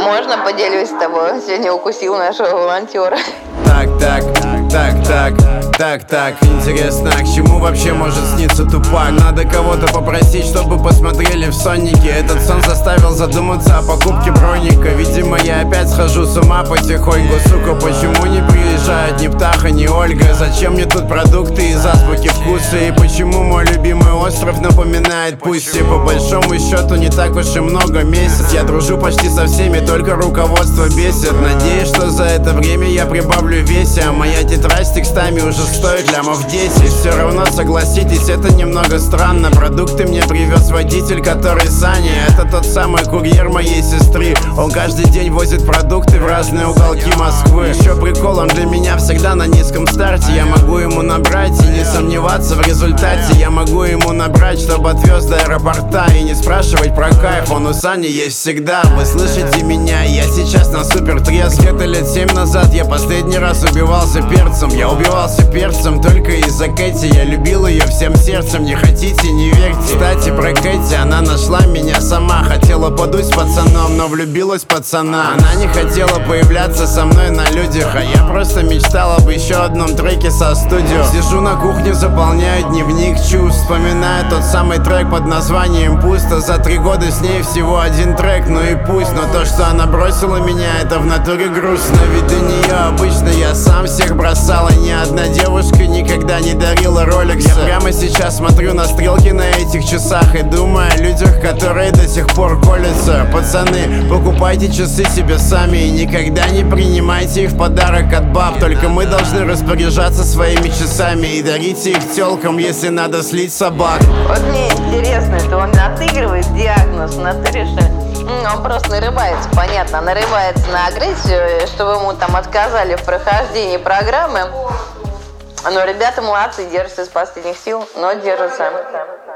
Можно поделюсь с тобой? Сегодня укусил нашего волонтера. Так, интересно, а к чему вообще может сниться Тупак? Надо кого-то попросить, чтобы посмотрели в соннике. Этот сон заставил задуматься о покупке броника. Видимо, я опять схожу с ума потихоньку. Сука, почему не приезжают ни Птаха, ни Ольга? Зачем мне тут продукты из азбуки вкуса? И почему мой любимый остров напоминает Пусси? По большому счету не так уж и много месяц. Я дружу почти со всеми, только руководство бесит. Надеюсь, что за это время я прибавлю в весе, а моя тетрадь с текстами уже стоит лямов 10. Все равно, согласитесь, это немного странно. Продукты мне привез водитель, который Саня. Это тот самый курьер моей сестры. Он каждый день возит продукты в разные уголки Москвы. Еще приколом для меня всегда на низком старте. Я могу ему набрать и не сомневаться в результате. Я могу ему набрать, чтобы отвез до аэропорта, и не спрашивать про кайф, он у Сани есть всегда. Вы слышите меня, я сейчас на супер трезв. Где-то лет 7 назад я последний раз убивался перцем. Я убивался перцем только из-за Кэти. Я любил ее всем сердцем, не хотите, не верьте. Кстати, про Кэти, она нашла меня сама. Хотела подуть с пацаном, но влюбилась в пацана. Она не хотела появляться со мной на людях, а я просто мечтал об еще одном треке со студио. Сижу на кухне, заполняю дневник чувств. Вспоминаю тот самый трек под названием «Пусто». За 3 года с ней всего один трек, ну и пусть. Но то, что она бросила меня, это в натуре грустно. Ведь до нее обычно я сам всех бросал, и ни одна девушка никогда не дарила роликсы. Я прямо сейчас смотрю на стрелки на этих часах и думаю о людях, которые до сих пор колятся. Пацаны, покупайте часы себе сами и никогда не принимайте их в подарок от баб. Только мы должны распоряжаться своими часами и дарите их тёлкам, если надо слить собак. Вот мне интересно, это он отыгрывает диагноз на треши? Он просто нарывается, понятно, нарывается на агрессию, чтобы ему там отказали в прохождении программы. Но ребята молодцы, держатся из последних сил, но держатся.